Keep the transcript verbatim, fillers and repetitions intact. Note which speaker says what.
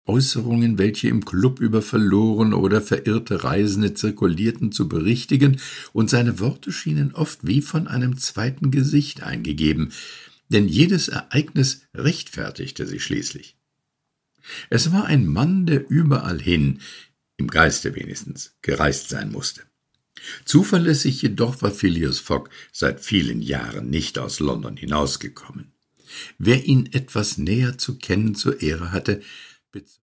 Speaker 1: Äußerungen, welche im Club über verlorene oder verirrte Reisende zirkulierten, zu berichtigen, und seine Worte schienen oft wie von einem zweiten Gesicht eingegeben, denn jedes Ereignis rechtfertigte sich schließlich. Es war ein Mann, der überall hin, im Geiste wenigstens, gereist sein musste. Zuverlässig jedoch war Phileas Fogg seit vielen Jahren nicht aus London hinausgekommen. Wer ihn etwas näher zu kennen zur Ehre hatte,